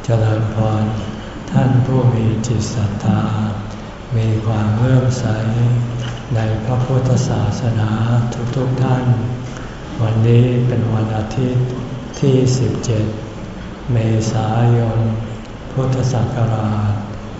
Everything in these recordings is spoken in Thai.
เจริญพรท่านผู้มีจิตศรัทธามีความเลื่อมใสในพระพุทธศาสนาทุกท่านวันนี้เป็นวันอาทิตย์ที่17เมษายนพุทธศักราช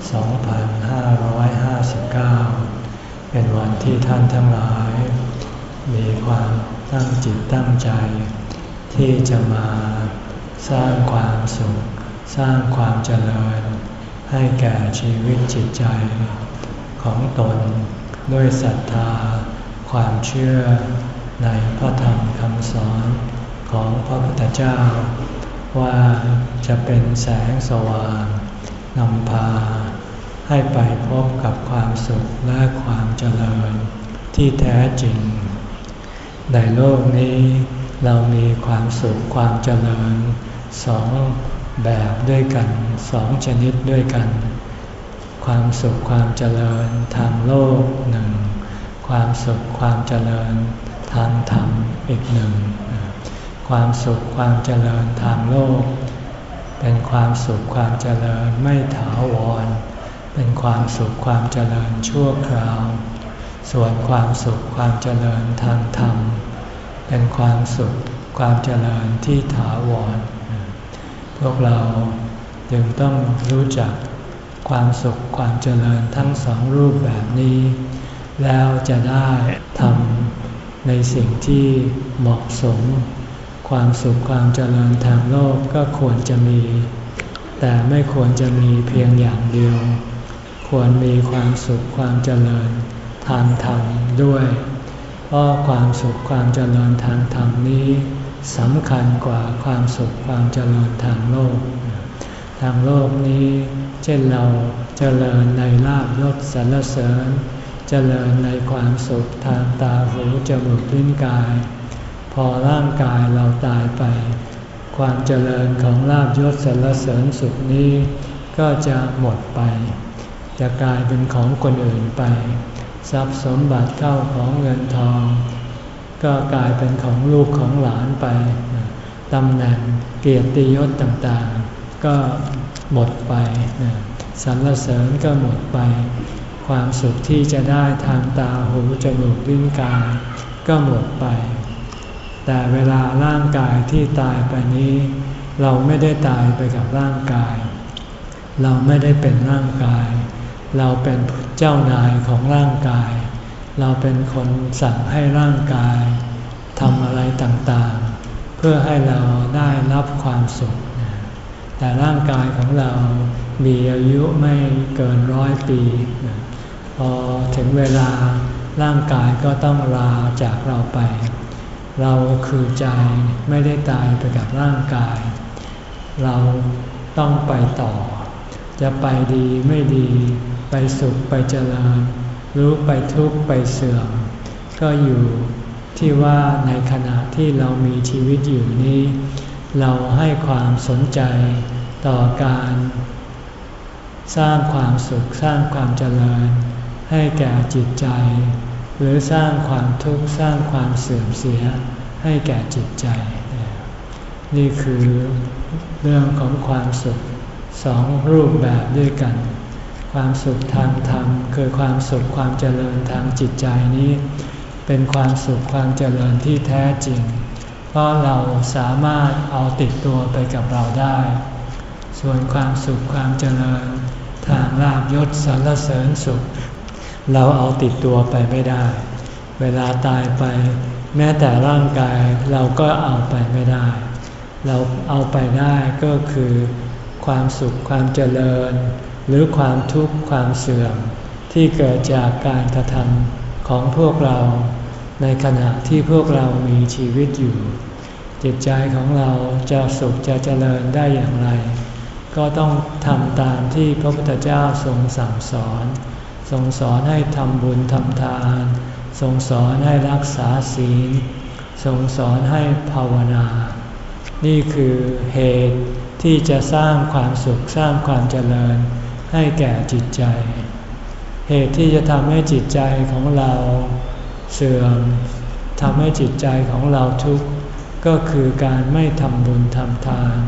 2559เป็นวันที่ท่านทั้งหลายมีความตั้งจิตตั้งใจที่จะมาสร้างความสุขสร้างความเจริญให้แก่ชีวิตจิตใจของตนด้วยศรัทธาความเชื่อในพระธรรมคำสอนของพระพุทธเจ้าว่าจะเป็นแสงสว่างนำพาให้ไปพบกับความสุขและความเจริญที่แท้จริงในโลกนี้เรามีความสุขความเจริญสองแบบด้วยกันสองชนิดด้วยกันความสุขความเจริญทางโลกหนึ่งความสุขความเจริญทางธรรมอีกหนึ่งความสุขความเจริญทางโลกเป็นความสุขความเจริญไม่ถาวรเป็นความสุขความเจริญชั่วคราวส่วนความสุขความเจริญทางธรรมเป็นความสุขความเจริญที่ถาวรพวกเราจึงต้องรู้จักความสุขความเจริญทั้งสองรูปแบบนี้แล้วจะได้ทำในสิ่งที่เหมาะสมความสุขความเจริญทางโลกก็ควรจะมีแต่ไม่ควรจะมีเพียงอย่างเดียวควรมีความสุขความเจริญทางธรรมด้วยเพราะความสุขความเจริญทางธรรมนี้สำคัญกว่าความสุขความเจริญทางโลกทางโลกนี้เช่นเราเจริญในลาภยศสรรเสริญเจริญในความสุขทางตาหูจมูกลิ้นกายพอร่างกายเราตายไปความเจริญของลาภยศสรรเสริญสุขนี้ก็จะหมดไปจะกลายเป็นของคนอื่นไปทรัพย์สมบัติเข้าของเงินทองก็กลายเป็นของลูกของหลานไปตำแหน่งเกียรติยศต่างๆก็หมดไปสรรเสริญก็หมดไปความสุขที่จะได้ทางตาหูจมูกลิ้นกายก็หมดไปแต่เวลาร่างกายที่ตายไปนี้เราไม่ได้ตายไปกับร่างกายเราไม่ได้เป็นร่างกายเราเป็นเจ้านายของร่างกายเราเป็นคนสั่งให้ร่างกายทำอะไรต่างๆเพื่อให้เราได้รับความสุขแต่ร่างกายของเรามีอายุไม่เกิน100 ปีพอถึงเวลาร่างกายก็ต้องลาจากเราไปเราคือใจไม่ได้ตายไปกับร่างกายเราต้องไปต่อจะไปดีไม่ดีไปสุขไปเจริญหรือไปทุกข์ไปเสื่อมก็อยู่ที่ว่าในขณะที่เรามีชีวิตอยู่นี้เราให้ความสนใจต่อการสร้างความสุขสร้างความเจริญให้แก่จิตใจหรือสร้างความทุกข์สร้างความเสื่อมเสียให้แก่จิตใจนี่คือเรื่องของความสุขสองรูปแบบด้วยกันความสุขทางธรรมคือความสุขความเจริญทางจิตใจนี้เป็นความสุขความเจริญที่แท้จริงเพราะเราสามารถเอาติดตัวไปกับเราได้ส่วนความสุขความเจริญทางลาภยศสรรเสริญสุขเราเอาติดตัวไปไม่ได้เวลาตายไปแม้แต่ร่างกายเราก็เอาไปไม่ได้เราเอาไปได้ก็คือความสุขความเจริญหรือความทุกข์ความเสื่อมที่เกิดจากการกระทำของพวกเราในขณะที่พวกเรามีชีวิตอยู่จิตใจของเราจะสุขจะเจริญได้อย่างไรก็ต้องทำตามที่พระพุทธเจ้าทรงสั่งสอนทรงสอนให้ทำบุญทำทานทรงสอนให้รักษาศีลทรงสอนให้ภาวนานี่คือเหตุที่จะสร้างความสุขสร้างความเจริญให้แก่จิตใจเหตุที่จะทำให้จิตใจของเราเสื่อมทำให้จิตใจของเราทุกข์ก็คือการไม่ทำบุญทำทาน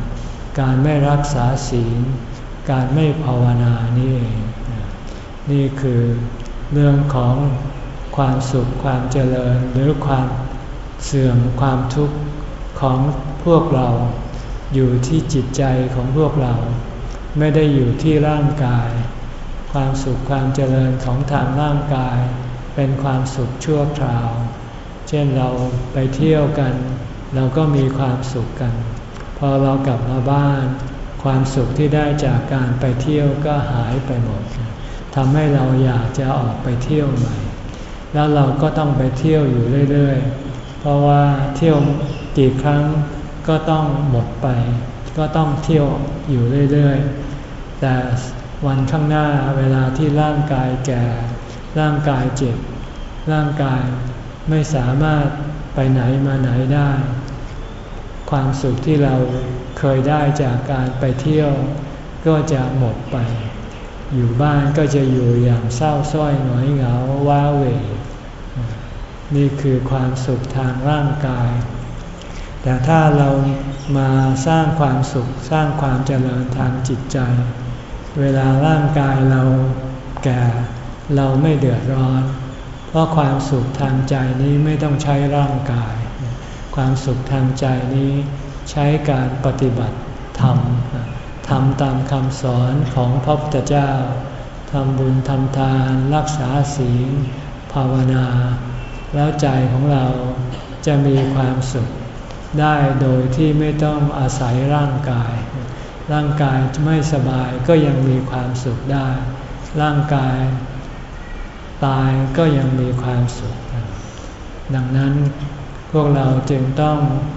การไม่รักษาศีลการไม่ภาวนานี่เองนี่คือเรื่องของความสุขความเจริญหรือความเสื่อมความทุกข์ของพวกเราอยู่ที่จิตใจของพวกเราไม่ได้อยู่ที่ร่างกายความสุขความเจริญของทางร่างกายเป็นความสุขชั่วคราวเช่นเราไปเที่ยวกันเราก็มีความสุขกันพอเรากลับมาบ้านความสุขที่ได้จากการไปเที่ยวก็หายไปหมดทำให้เราอยากจะออกไปเที่ยวใหม่แล้วเราก็ต้องไปเที่ยวอยู่เรื่อยๆเพราะว่าเที่ยวกี่ครั้งก็ต้องหมดไปก็ต้องเที่ยวอยู่เรื่อยๆแต่วันข้างหน้าเวลาที่ร่างกายแก่ร่างกายเจ็บร่างกายไม่สามารถไปไหนมาไหนได้ความสุขที่เราเคยได้จากการไปเที่ยวก็จะหมดไปอยู่บ้านก็จะอยู่อย่างเศร้าส้อยหงอยเหงาว้าเหวนี่คือความสุขทางร่างกายแต่ถ้าเรามาสร้างความสุขสร้างความเจริญทางจิตใจเวลาร่างกายเราแก่เราไม่เดือดร้อนเพราะความสุขทางใจนี้ไม่ต้องใช้ร่างกายความสุขทางใจนี้ใช้การปฏิบัติธรรมทำตามคำสอนของพระพุทธเจ้าทำบุญทำทานรักษาศีลภาวนาแล้วใจของเราจะมีความสุขได้โดยที่ไม่ต้องอาศัยร่างกายร่างกายไม่สบายก็ยังมีความสุขได้ร่างกายตายก็ยังมีความสุขดังนั้นพวกเราจึงต้อง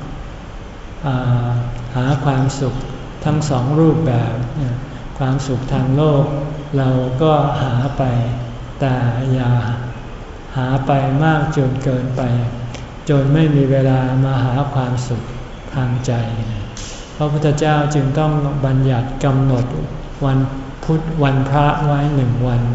หาความสุขทั้งสองรูปแบบความสุขทางโลกเราก็หาไปแต่อย่าหาไปมากจนเกินไปจนไม่มีเวลามาหาความสุขทางใจพระพุทธเจ้าจึงต้องบัญญัติกำหนดวันพุธวันพระไว้1 วัน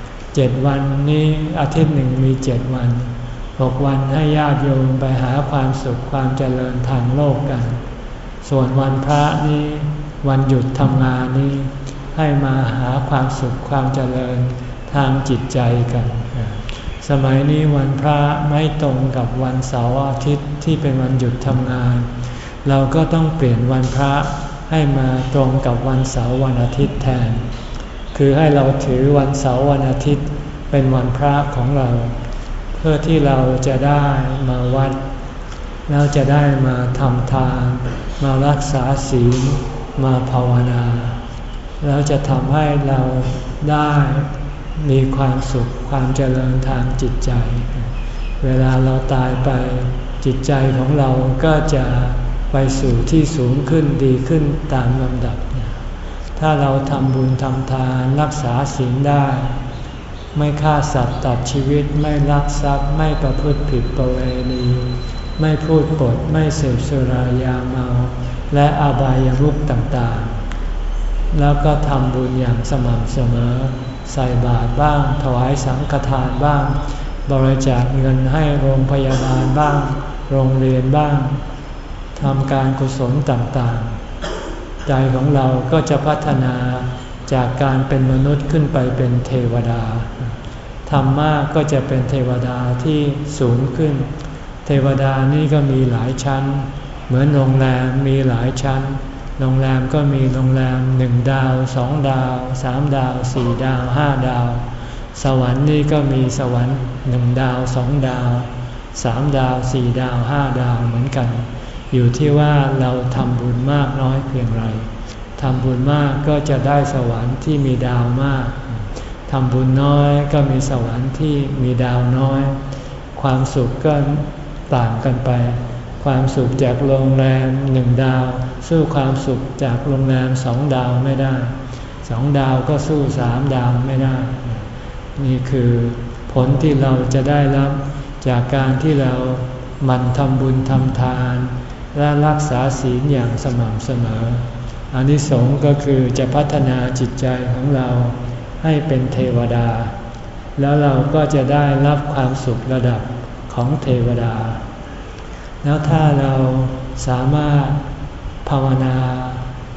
7 วันนี้อาทิตย์หนึ่งมี7 วัน6 วันให้ญาติโยมไปหาความสุขความเจริญทางโลกกันส่วนวันพระนี้วันหยุดทำงานนี้ให้มาหาความสุขความเจริญทางจิตใจกันสมัยนี้วันพระไม่ตรงกับวันเสาร์อาทิตย์ที่เป็นวันหยุดทำงานเราก็ต้องเปลี่ยนวันพระให้มาตรงกับวันเสาร์วันอาทิตย์แทนคือให้เราถือวันเสาร์วันอาทิตย์เป็นวันพระของเราเพื่อที่เราจะได้มาวัดแล้วจะได้มาทำทานมารักษาศีลมาภาวนาแล้วจะทำให้เราได้มีความสุขความเจริญทางจิตใจเวลาเราตายไปจิตใจของเราก็จะไปสู่ที่สูงขึ้นดีขึ้นตามลำดับถ้าเราทำบุญทำทานรักษาศีลได้ไม่ฆ่าสัตว์ตัดชีวิตไม่ลักทรัพย์ไม่ประพฤติผิดประเวณีไม่พูดปดไม่เสพสุรายาเมาและอบายมุขต่างๆแล้วก็ทำบุญอย่างสม่ำเสมอใส่บาตรบ้างถวายสังฆทานบ้างบริจาคเงินให้โรงพยาบาลบ้างโรงเรียนบ้างทำการกุศลต่างๆใจของเราก็จะพัฒนาจากการเป็นมนุษย์ขึ้นไปเป็นเทวดาทำมากก็จะเป็นเทวดาที่สูงขึ้นเทวดานี่ก็มีหลายชั้นเหมือนโรงแรมมีหลายชั้นโรงแรมก็มีโรงแรม1 ดาว2 ดาว3 ดาว4 ดาว5 ดาวสวรรค์นี่ก็มีสวรรค์1 ดาว2 ดาว3 ดาว4 ดาว5 ดาวเหมือนกันอยู่ที่ว่าเราทำบุญมากน้อยเพียงไรทำบุญมากก็จะได้สวรรค์ที่มีดาวมากทำบุญน้อยก็มีสวรรค์ที่มีดาวน้อยความสุขก็ต่างกันไปความสุขจากโรงแรม1 ดาวสู้ความสุขจากโรงแรม2 ดาวไม่ได้2 ดาวก็สู้3 ดาวไม่ได้นี่คือผลที่เราจะได้รับจากการที่เราหมั่นทำบุญทำทานและรักษาศีลอย่างสม่ำเสมออานิสงส์ก็คือจะพัฒนาจิตใจของเราให้เป็นเทวดาแล้วเราก็จะได้รับความสุขระดับของเทวดาแล้วถ้าเราสามารถภาวนา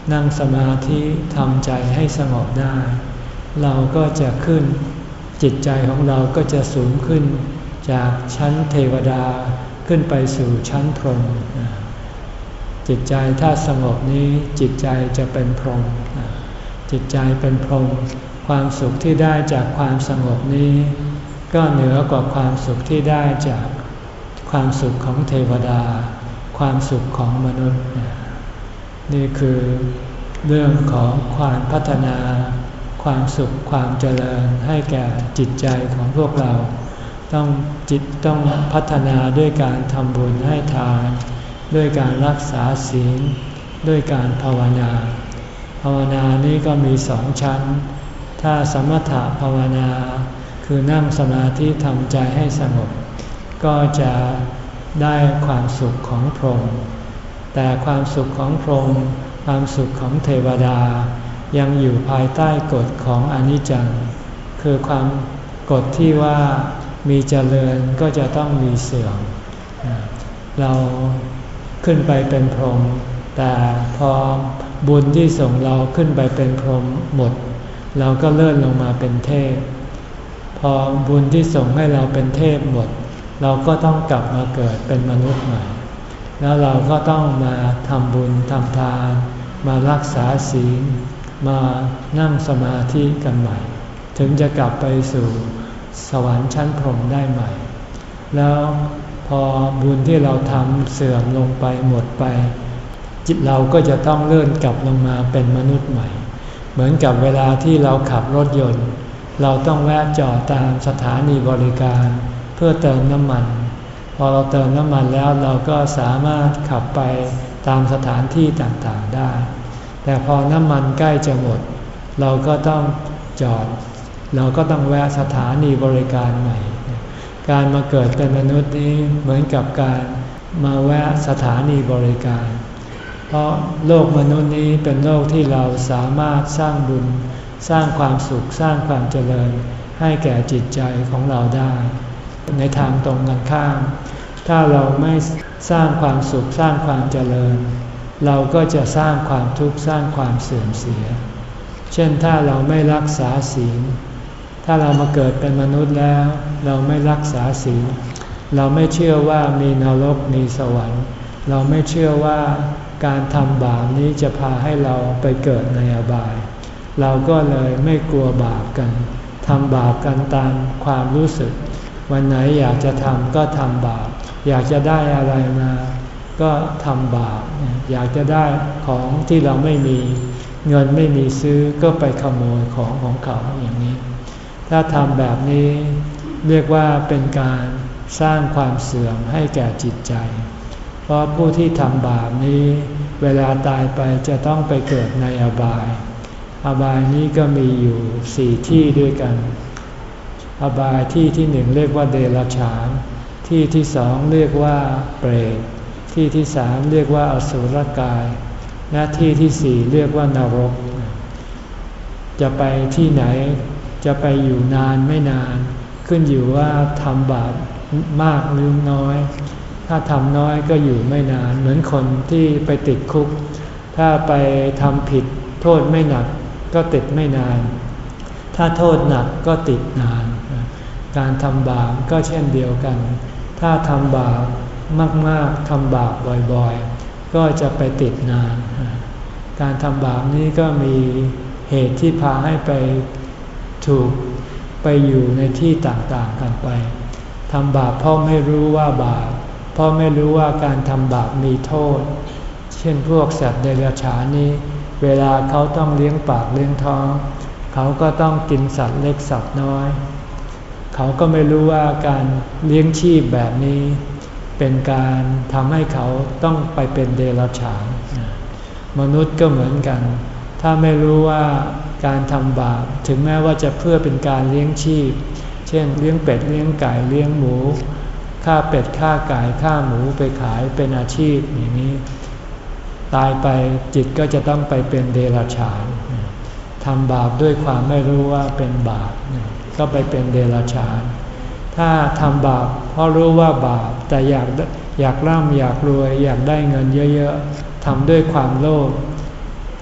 นั่งสมาธิทำใจให้สงบได้เราก็จะขึ้นจิตใจของเราก็จะสูงขึ้นจากชั้นเทวดาขึ้นไปสู่ชั้นพรหมจิตใจถ้าสงบนี้จิตใจจะเป็นพรหมจิตใจเป็นพรหมความสุขที่ได้จากความสงบนี้ก็เหนือกว่าความสุขที่ได้จากความสุขของเทวดาความสุขของมนุษย์นี่คือเรื่องของความพัฒนาความสุขความเจริญให้แก่จิตใจของพวกเราต้องพัฒนาด้วยการทำบุญให้ทานด้วยการรักษาศีลด้วยการภาวนาภาวนานี้ก็มีสองชั้นถ้าสมถะภาวนาคือนั่งสมาธิทำใจให้สงบก็จะได้ความสุขของพรหมแต่ความสุขของพรหมความสุขของเทวดายังอยู่ภายใต้กฎของอนิจจังคือความกฎที่ว่ามีเจริญก็จะต้องมีเสื่อมเราขึ้นไปเป็นพรหมแต่พอบุญที่ส่งเราขึ้นไปเป็นพรหมหมดเราก็เลื่อนลงมาเป็นเทพพอบุญที่ส่งให้เราเป็นเทพหมดเราก็ต้องกลับมาเกิดเป็นมนุษย์ใหม่แล้วเราก็ต้องมาทำบุญทำทานมารักษาศีลมานั่งสมาธิกันใหม่ถึงจะกลับไปสู่สวรรค์ชั้นพรหมได้ใหม่แล้วพอบุญที่เราทำเสื่อมลงไปหมดไปจิตเราก็จะต้องเลื่อนกลับลงมาเป็นมนุษย์ใหม่เหมือนกับเวลาที่เราขับรถยนต์เราต้องแวะจอดตามสถานีบริการเพื่อเติมน้ำมันพอเราเติมน้ำมันแล้วเราก็สามารถขับไปตามสถานที่ต่างๆได้แต่พอน้ำมันใกล้จะหมดเราก็ต้องจอดเราก็ต้องแวะสถานีบริการใหม่การมาเกิดเป็นมนุษย์นี้เหมือนกับการมาแวะสถานีบริการเพราะโลกมนุษย์นี้เป็นโลกที่เราสามารถสร้างบุญสร้างความสุขสร้างความเจริญให้แก่จิตใจของเราได้ในทางตรงกันข้ามถ้าเราไม่สร้างความสุขสร้างความเจริญเราก็จะสร้างความทุกข์สร้างความเสื่อมเสียเช่นถ้าเราไม่รักษาศีลถ้าเรามาเกิดเป็นมนุษย์แล้วเราไม่รักษาศีลเราไม่เชื่อว่ามีนรกมีสวรรค์เราไม่เชื่อว่าการทำบาปนี้จะพาให้เราไปเกิดในอบายเราก็เลยไม่กลัวบาปกันทำบาปกันตามความรู้สึกวันไหนอยากจะทำก็ทำบาปอยากจะได้อะไรมาก็ทำบาปอยากจะได้ของที่เราไม่มีเงินไม่มีซื้อก็ไปขโมยของเขาอย่างนี้ถ้าทำแบบนี้เรียกว่าเป็นการสร้างความเสื่อมให้แก่จิตใจเพราะผู้ที่ทำบาปนี้เวลาตายไปจะต้องไปเกิดในอบายอบายนี้ก็มีอยู่4ที่ด้วยกันอบายที่หนึ่งเรียกว่าเดรัจฉานที่ที่สองเรียกว่าเปรตที่ที่สามเรียกว่าอสุรกายและที่ที่สี่เรียกว่านรกจะไปที่ไหนจะไปอยู่นานไม่นานขึ้นอยู่ว่าทำบาปมากหรือน้อยถ้าทำน้อยก็อยู่ไม่นานเหมือนคนที่ไปติดคุกถ้าไปทำผิดโทษไม่หนักก็ติดไม่นานถ้าโทษหนักก็ติดนานการทำบาปก็เช่นเดียวกันถ้าทำบาปมากๆทำบาปบ่อยๆก็จะไปติดนานการทำบาปนี้ก็มีเหตุที่พาให้ไปถูกไปอยู่ในที่ต่างๆกันไปทำบาปเพราะไม่รู้ว่าบาปเพราะไม่รู้ว่าการทำบาปมีโทษเช่นพวกสัตว์เดรัจฉานนี้เวลาเขาต้องเลี้ยงปากเลี้ยงท้องเขาก็ต้องกินสัตว์เล็กสัตว์น้อยเขาก็ไม่รู้ว่าการเลี้ยงชีพแบบนี้เป็นการทำให้เขาต้องไปเป็นเดรัจฉานมนุษย์ก็เหมือนกันถ้าไม่รู้ว่าการทำบาปถึงแม้ว่าจะเพื่อเป็นการเลี้ยงชีพเช่นเลี้ยงเป็ดเลี้ยงไก่เลี้ยงหมูฆ่าเป็ดฆ่าไก่ฆ่าหมูไปขายเป็นอาชีพอย่างนี้ตายไปจิตก็จะต้องไปเป็นเดรัจฉานทำบาปด้วยความไม่รู้ว่าเป็นบาปก็ไปเป็นเดรัจฉานถ้าทำบาปเพราะรู้ว่าบาปแต่อยากร่ำอยากรวยอยากได้เงินเยอะๆทำด้วยความโลภ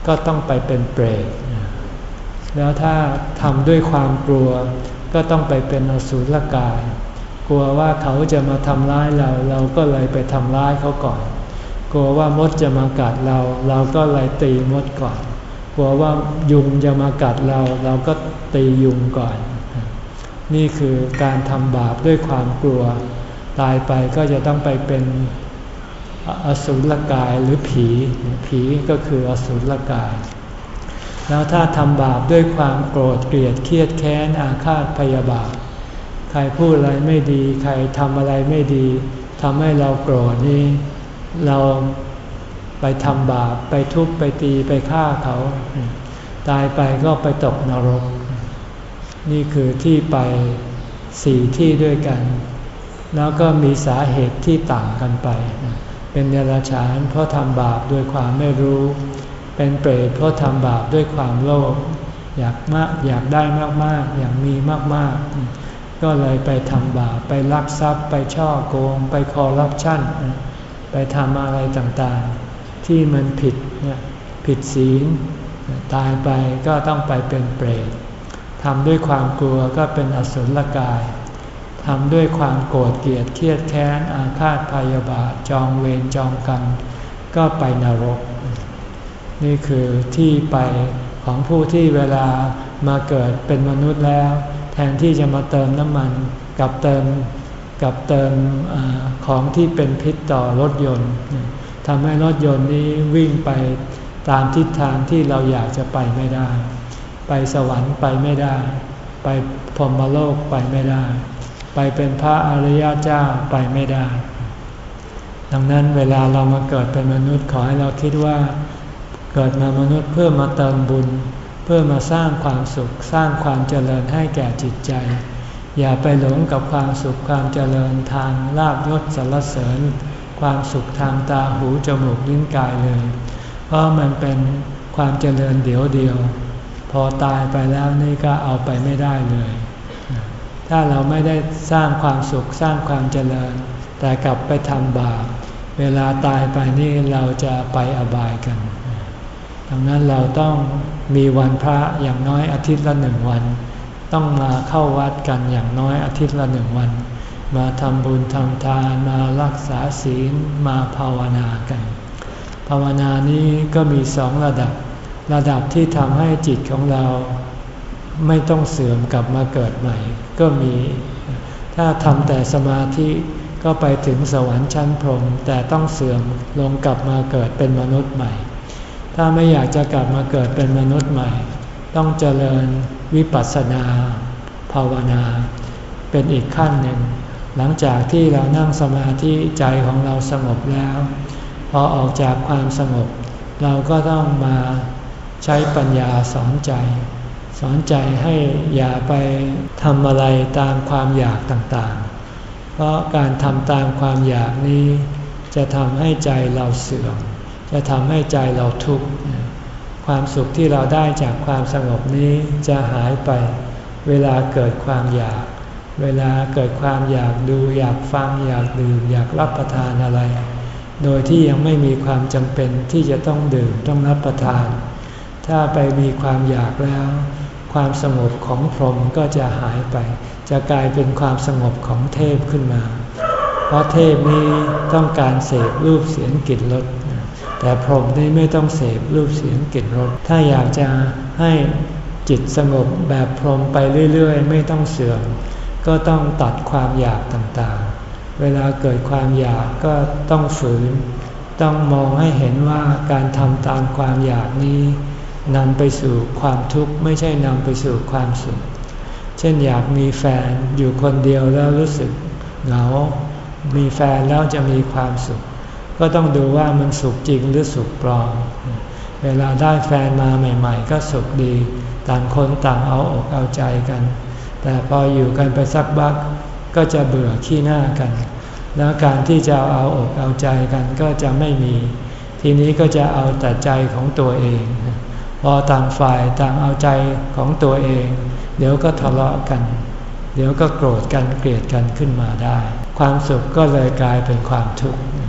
ก็ต้องไปเป็นเปรตแล้วถ้าทำด้วยความกลัวก็ต้องไปเป็นอสุรกายกลัวว่าเขาจะมาทำร้ายเราก็เลยไปทำร้ายเขาก่อนกลัวว่ามดจะมากัดเราก็เลยตีมดก่อนกลัวว่ายุงจะมากัดเราก็ตียุงก่อนนี่คือการทำบาปด้วยความกลัวตายไปก็จะต้องไปเป็นอสุรกายหรือผีก็คืออสุรกายแล้วถ้าทำบาปด้วยความโกรธเกลียดเครียดแค้นอาฆาตพยาบาทใครพูดอะไรไม่ดีใครทำอะไรไม่ดีทำให้เราโกรธนี่เราไปทำบาปไปทุบไปตีไปฆ่าเขาตายไปก็ไปตกนรกนี่คือที่ไป4ที่ด้วยกันแล้วก็มีสาเหตุที่ต่างกันไปเป็นเดรัจฉานเพราะทำบาปด้วยความไม่รู้เป็นเปรตเพราะทำบาปด้วยความโลภอยากได้มากๆอยากมีมากๆก็เลยไปทำบาปไปลักทรัพย์ไปฉ้อโกงไปคอร์รัปชันไปทำอะไรต่างๆที่มันผิดศีลตายไปก็ต้องไปเป็นเปรตทำด้วยความกลัวก็เป็นอสุรกายทำด้วยความโกรธเกลียดเครียดแค้นอาฆาตพยาบาทจองเวรจองกรรมก็ไปนรกนี่คือที่ไปของผู้ที่เวลามาเกิดเป็นมนุษย์แล้วแทนที่จะมาเติมน้ำมันกับเติมของที่เป็นพิษต่อรถยนต์ทำให้รถยนต์นี้วิ่งไปตามทิศทางที่เราอยากจะไปไม่ได้ไปสวรรค์ไปไม่ได้ไปพรหมโลกไปไม่ได้ไปเป็นพระอริยเจ้าไปไม่ได้ดังนั้นเวลาเรามาเกิดเป็นมนุษย์ขอให้เราคิดว่าเกิดมามนุษย์เพื่อมาเติมบุญเพื่อมาสร้างความสุขสร้างความเจริญให้แก่จิตใจอย่าไปหลงกับความสุขความเจริญทางลาภยศสรรเสริญความสุขทางตาหูจมูกลิ้นกายเลยเพราะมันเป็นความเจริญเดียวพอตายไปแล้วนี่ก็เอาไปไม่ได้เลยถ้าเราไม่ได้สร้างความสุขสร้างความเจริญแต่กลับไปทำบาปเวลาตายไปนี่เราจะไปอบายกันดังนั้นเราต้องมีวันพระอย่างน้อยอาทิตย์ละ1 วันต้องมาเข้าวัดกันอย่างน้อยอาทิตย์ละ1 วันมาทำบุญทำทานมารักษาศีลมาภาวนากันภาวนานี้ก็มี2 ระดับที่ทำให้จิตของเราไม่ต้องเสื่อมกลับมาเกิดใหม่ก็มีถ้าทำแต่สมาธิก็ไปถึงสวรรค์ชั้นพรหมแต่ต้องเสื่อมลงกลับมาเกิดเป็นมนุษย์ใหม่ถ้าไม่อยากจะกลับมาเกิดเป็นมนุษย์ใหม่ต้องเจริญวิปัสสนาภาวนาเป็นอีกขั้นหนึ่งหลังจากที่เรานั่งสมาธิใจของเราสงบแล้วพอออกจากความสงบเราก็ต้องมาใช้ปัญญาสอนใจให้อย่าไปทำอะไรตามความอยากต่างๆเพราะการทำตามความอยากนี้จะทำให้ใจเราเสื่อมจะทำให้ใจเราทุกข์ความสุขที่เราได้จากความสงบนี้จะหายไปเวลาเกิดความอยากเวลาเกิดความอยากดูอยากฟังอยากดื่มอยากรับประทานอะไรโดยที่ยังไม่มีความจำเป็นที่จะต้องดื่มต้องรับประทานถ้าไปมีความอยากแล้วความสงบของพรหมก็จะหายไปจะกลายเป็นความสงบของเทพขึ้นมาเพราะเทพนี้ต้องการเสพรูปเสียงกลิ่นรสแต่พรหมนี่ไม่ต้องเสพรูปเสียงกลิ่นรสถ้าอยากจะให้จิตสงบแบบพรหมไปเรื่อยๆไม่ต้องเสื่อมก็ต้องตัดความอยากต่างๆเวลาเกิดความอยากก็ต้องฝืนต้องมองให้เห็นว่าการทำตามความอยากนี้นำไปสู่ความทุกข์ไม่ใช่นำไปสู่ความสุขเช่นอยากมีแฟนอยู่คนเดียวแล้วรู้สึกเหงามีแฟนแล้วจะมีความสุขก็ต้องดูว่ามันสุขจริงหรือสุขปลอมเวลาได้แฟนมาใหม่ๆก็สุขดีต่างคนต่างเอาอกเอาใจกันแต่พออยู่กันไปสักพักก็จะเบื่อขี้หน้ากันแล้วการที่จะเอาอกเอาใจกันก็จะไม่มีทีนี้ก็จะเอาแต่ใจของตัวเองพอต่างฝ่ายต่างเอาใจของตัวเองเดี๋ยวก็ทะเลาะกันเดี๋ยวก็โกรธกันเกลียดกันขึ้นมาได้ความสุขก็เลยกลายเป็นความทุกข์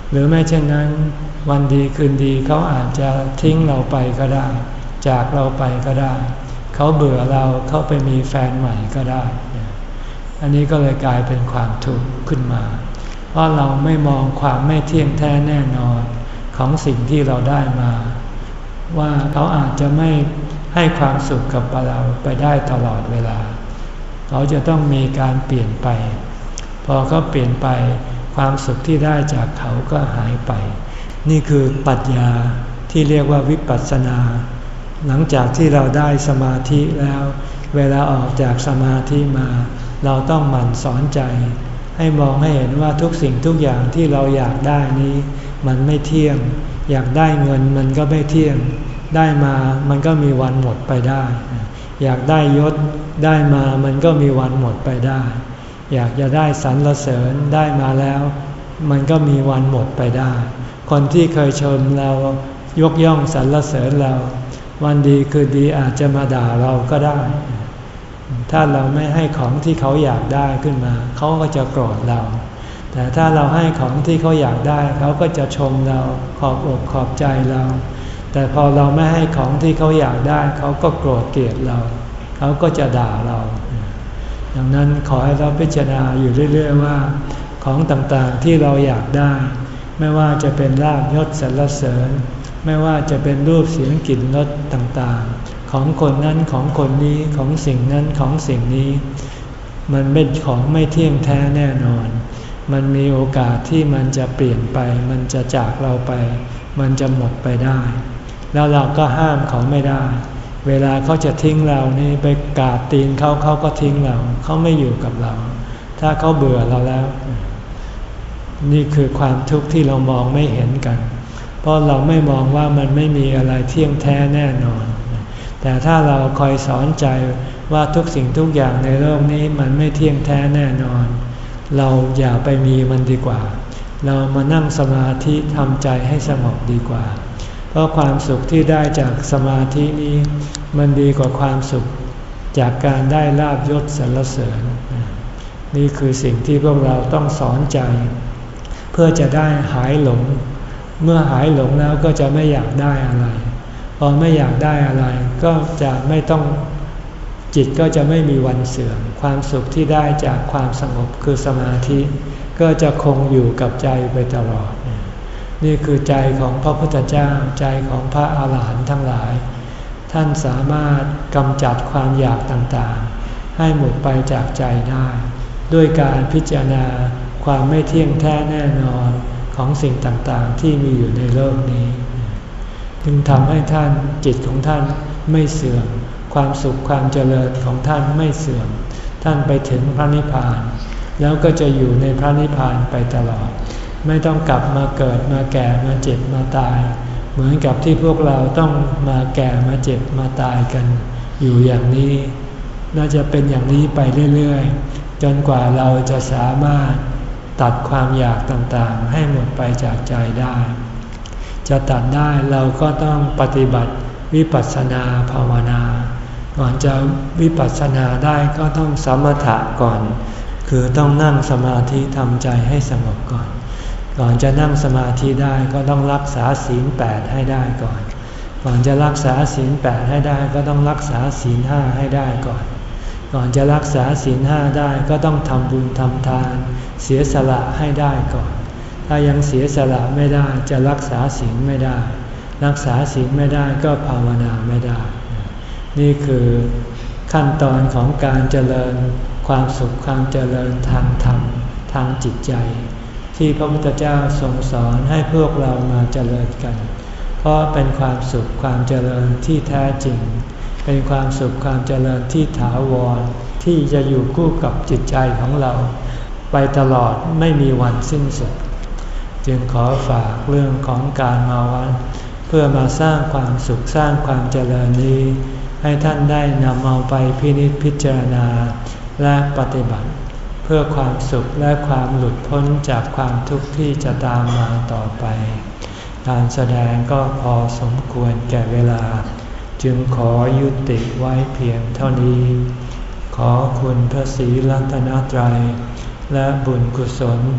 หรือไม่เช่นนั้นวันดีคืนดีเขาอาจจะทิ้งเราไปก็ได้จากเราไปก็ได้เขาเบื่อเราเขาไปมีแฟนใหม่ก็ได้อันนี้ก็เลยกลายเป็นความทุกข์ขึ้นมาเพราะเราไม่มองความไม่เที่ยงแท้แน่นอนของสิ่งที่เราได้มาว่าเขาอาจจะไม่ให้ความสุขกับเราไปได้ตลอดเวลาเขาจะต้องมีการเปลี่ยนไปพอเขาเปลี่ยนไปความสุขที่ได้จากเขาก็หายไปนี่คือปรัชญาที่เรียกว่าวิปัสสนาหลังจากที่เราได้สมาธิแล้วเวลาออกจากสมาธิมาเราต้องหมั่นสอนใจให้มองให้เห็นว่าทุกสิ่งทุกอย่างที่เราอยากได้นี้มันไม่เที่ยงอยากได้เงินมันก็ไม่เที่ยงได้มามันก็มีวันหมดไปได้อยากได้ยศได้มามันก็มีวันหมดไปได้อยากจะได้สรรเสริญได้มาแล้วมันก็มีวันหมดไปได้คนที่เคยชมเรายกย่องสรรเสริญเราวันดีคือดีอาจจะมาด่าเราก็ได้ถ้าเราไม่ให้ของที่เขาอยากได้ขึ้นมาเขาก็จะโกรธเราแต่ถ้าเราให้ของที่เขาอยากได้เขาก็จะชมเราขอบอกขอบใจเราแต่พอเราไม่ให้ของที่เขาอยากได้เขาก็โกรธเกลียดเราเขาก็จะด่าเราดังนั้นขอให้เราพิจารณาอยู่เรื่อยๆว่าของต่างๆที่เราอยากได้ไม่ว่าจะเป็นลาภยศสรรเสริญไม่ว่าจะเป็นรูปเสียงกลิ่นรสต่างๆของคนนั้นของคนนี้ของสิ่งนั้นของสิ่งนี้มันเป็นของไม่เที่ยงแท้แน่นอนมันมีโอกาสที่มันจะเปลี่ยนไปมันจะจากเราไปมันจะหมดไปได้แล้วเราก็ห้ามเขาไม่ได้เวลาเขาจะทิ้งเรานี่ไปกราบตีนเขาก็ทิ้งเราเขาไม่อยู่กับเราถ้าเขาเบื่อเราแล้วนี่คือความทุกข์ที่เรามองไม่เห็นกันเพราะเราไม่มองว่ามันไม่มีอะไรเที่ยงแท้แน่นอนแต่ถ้าเราคอยสอนใจว่าทุกสิ่งทุกอย่างในโลกนี้มันไม่เที่ยงแท้แน่นอนเราอย่าไปมีมันดีกว่าเรามานั่งสมาธิทำใจให้สงบดีกว่าเพราะความสุขที่ได้จากสมาธินี้มันดีกว่าความสุขจากการได้ลาภยศสรรเสริญนี่คือสิ่งที่พวกเราต้องสอนใจเพื่อจะได้หายหลงเมื่อหายหลงแล้วก็จะไม่อยากได้อะไรพอไม่อยากได้อะไรก็จะไม่ต้องจิตก็จะไม่มีวันเสื่อมความสุขที่ได้จากความสงบคือสมาธิก็จะคงอยู่กับใจไปตลอดนี่คือใจของพระพุทธเจ้าใจของพระอาหารหันต์ทั้งหลายท่านสามารถกำจัดความอยากต่างๆให้หมดไปจากใจได้ด้วยการพิจารณาความไม่เที่ยงแท้แน่นอนของสิ่งต่างๆที่มีอยู่ในโลกนี้จึงทำให้ท่านจิตของท่านไม่เสื่อมความสุขความเจริญของท่านไม่เสื่อมท่านไปถึงพระนิพพานแล้วก็จะอยู่ในพระนิพพานไปตลอดไม่ต้องกลับมาเกิดมาแก่มาเจ็บมาตายเหมือนกับที่พวกเราต้องมาแก่มาเจ็บมาตายกันอยู่อย่างนี้น่าจะเป็นอย่างนี้ไปเรื่อยๆจนกว่าเราจะสามารถตัดความอยากต่างๆให้หมดไปจากใจได้จะตัดได้เราก็ต้องปฏิบัติวิปัสสนาภาวนาก่อนจะวิปัสสนาได้ก็ต้องสมถะก่อนคือต้องนั่งสมาธิทำใจให้สงบก่อนจะนั่งสมาธิได้ก็ต้องรักษาศีล 8ให้ได้ก่อนจะรักษาศีล 8ให้ได้ก็ต้องรักษาศีล 5ให้ได้ก่อนจะรักษาศีล 5ได้ก็ต้องทำบุญทำทานเสียสละให้ได้ก่อนถ้ายังเสียสละไม่ได้จะรักษาศีลไม่ได้รักษาศีลไม่ได้ก็ภาวนาไม่ได้นี่คือขั้นตอนของการเจริญความสุขความเจริญทางธรรมทางจิตใจที่พระพุทธเจ้าทรงสอนให้พวกเรามาเจริญกันเพราะเป็นความสุขความเจริญที่แท้จริงเป็นความสุขความเจริญที่ถาวรที่จะอยู่คู่กับจิตใจของเราไปตลอดไม่มีวันสิ้นสุดจึงขอฝากเรื่องของการมาวัดเพื่อมาสร้างความสุขสร้างความเจริญนี้ให้ท่านได้นำเอาไปพินิจพิจารณาและปฏิบัติเพื่อความสุขและความหลุดพ้นจากความทุกข์ที่จะตามมาต่อไปการแสดงก็พอสมควรแก่เวลาจึงขอยุติไว้เพียงเท่านี้ขอคุณพระศรีรัตนตรัยและบุญกุศล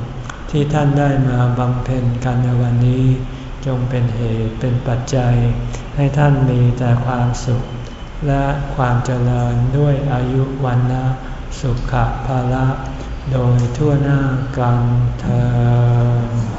ที่ท่านได้มาบำเพ็ญกันในวันนี้จงเป็นเหตุเป็นปัจจัยให้ท่านมีแต่ความสุขและความเจริญด้วยอายุวันนะสุขภาละโดยทั่วหน้ากันเธอ